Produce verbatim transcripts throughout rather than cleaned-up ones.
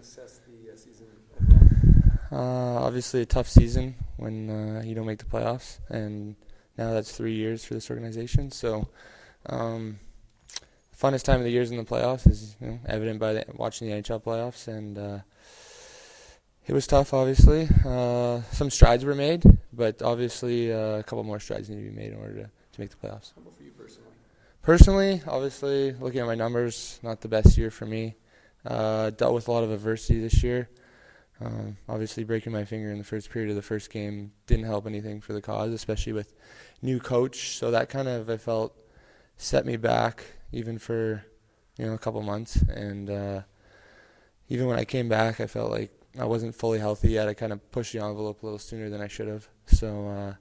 assess the uh, season overall? Uh, obviously a tough season when uh, you don't make the playoffs, and now that's three years for this organization. So, um, the funnest time of the years in the playoffs is you know, evident by the, watching the N H L playoffs, and uh, it was tough. Obviously, uh, some strides were made, but obviously uh, a couple more strides need to be made in order to, to make the playoffs. How about for you personally? Personally, obviously, looking at my numbers, not the best year for me. Uh, dealt with a lot of adversity this year. Um, obviously, breaking my finger in the first period of the first game didn't help anything for the cause, especially with new coach. So that kind of, I felt, set me back even for, you know, a couple months. And uh, even when I came back, I felt like I wasn't fully healthy yet. I kind of pushed the envelope a little sooner than I should have. So uh,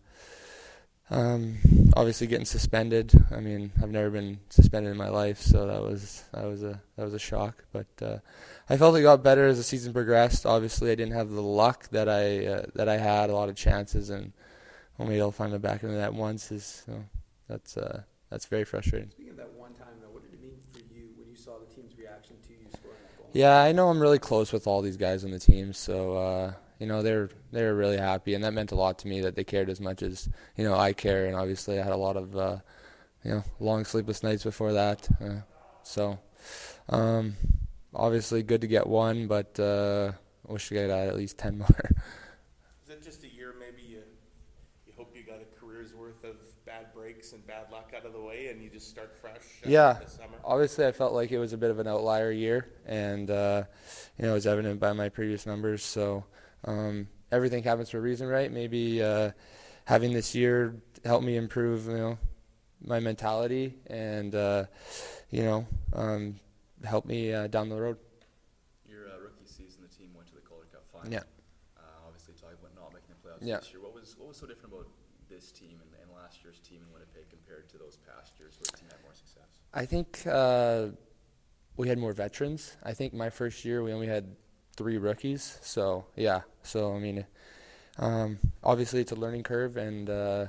um, obviously getting suspended. I mean, I've never been suspended in my life, so that was that was a that was a shock. But uh, I felt it got better as the season progressed. Obviously, I didn't have the luck that I uh, that I had. A lot of chances, and only able to find the back into that once is you know, that's uh, that's very frustrating. Speaking of that one time, though, what did it mean for you when you saw the team's reaction to you scoring that goal? Yeah, I know I'm really close with all these guys on the team, so uh, you know they're they're really happy, and that meant a lot to me that they cared as much as you know I care. And obviously, I had a lot of uh, you know long sleepless nights before that, uh, so um, obviously good to get one, but uh, I wish we could get at least ten more. Is it just a year maybe you you hope you got a career's worth of bad breaks and bad luck out of the way, and you just start fresh uh, Yeah, this summer? Obviously I felt like it was a bit of an outlier year, and uh, you know it was evident by my previous numbers. So um, everything happens for a reason, right? Maybe uh, having this year helped me improve, you know, my mentality, and uh, you know, um, help me uh, down the road. Your uh, rookie season, the team went to the Calder Cup final. Yeah. Uh, obviously, talking about not making the playoffs Yeah. this year. What was what was so different about this team and, and last year's team in Winnipeg compared to those past years where the team had more success? I think uh, we had more veterans. I think my first year we only had three rookies. So yeah. So I mean, um, obviously it's a learning curve, and uh,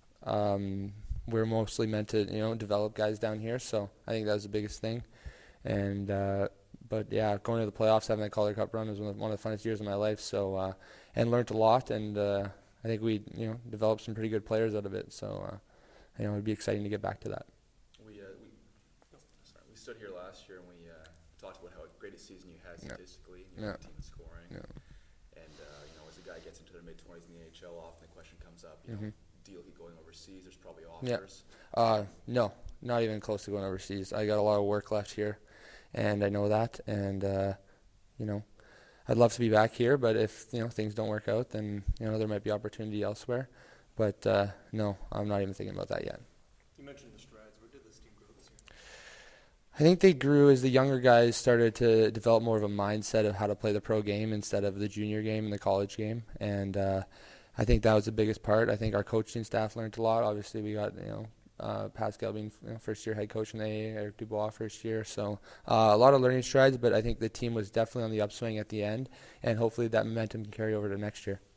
um, we're mostly meant to you know develop guys down here. So I think that was the biggest thing. And uh, but yeah, going to the playoffs, having that Calder Cup run was one of, one of the funnest years of my life. So uh, and learned a lot, and uh, I think we you know developed some pretty good players out of it. So uh, you know it'd be exciting to get back to that. We uh, we sorry, we stood here last year and we uh, talked about how great a season you had statistically, and you Yeah. had a team in scoring, Yeah. and uh, you know as a guy gets into their mid twenties in the N H L, often the question comes up, you Mhm. know, deal he going overseas? There's probably Yeah. offers. Uh, no, not even close to going overseas. I got a lot of work left here, and I know that. And uh, you know, I'd love to be back here, but if you know things don't work out, then you know there might be opportunity elsewhere. But uh, no, I'm not even thinking about that yet. You mentioned the strides. Where did this team grow this year? I think they grew as the younger guys started to develop more of a mindset of how to play the pro game instead of the junior game and the college game, and uh, I think that was the biggest part. I think our coaching staff learned a lot. Obviously, we got you know uh, Pascal being you know, first year head coach in the A A, Eric Dubois first year, so uh, a lot of learning strides. But I think the team was definitely on the upswing at the end, and hopefully that momentum can carry over to next year.